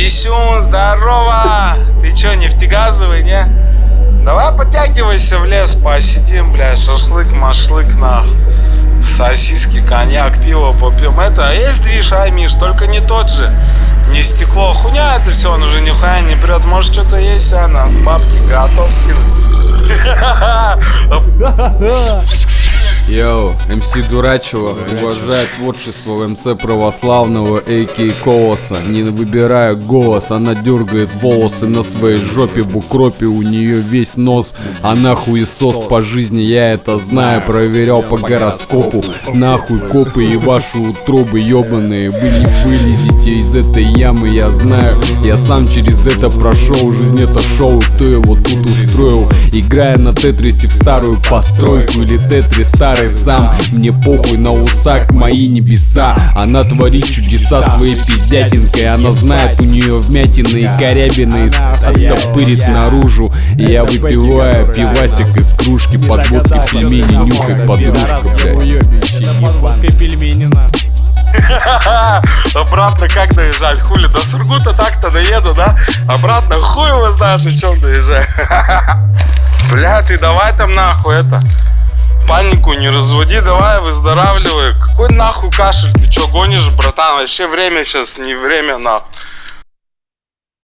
Писюн, здорово! Ты чё, нефтегазовый, не? Давай подтягивайся в лес, посидим, бля, шашлык-машлык, нахуй. Сосиски, коньяк, пиво попьем. Это, есть движ, Миш, только не тот же. Не стекло, хуйня это все, он уже нихуя не прет. Может, что-то есть, на бабки готов скинуть. Йоу, МС Дурачева уважает творчество в МЦ православного А.К. Колоса. Не выбирая голос, она дергает волосы на своей жопе в укропе, у нее весь нос. Она хуесос по жизни, я это знаю, проверял по гороскопу. Нахуй копы и ваши утробы ебаные, вы не вылезете из этой ямы, я знаю. Я сам через это прошел, жизнь это шоу, кто его тут устроил? Играя на тетрисе в старую постройку или тетрис старый сам. Мне похуй на усак, мои небеса. Она творит чудеса своей пиздятинкой. Она знает, у нее вмятины и корябины оттопырит наружу. И я выпиваю пивасик из кружки, под водки пельмени нюхает подружка, блядь. Обратно как доезжать? Хули, до Сургута так-то доеду, да? Обратно хуй его знаешь, о чем доезжать. Бля, ты давай там нахуй это, панику не разводи, давай выздоравливай. Какой нахуй кашель, ты чё гонишь, братан? Вообще время сейчас не время, нахуй.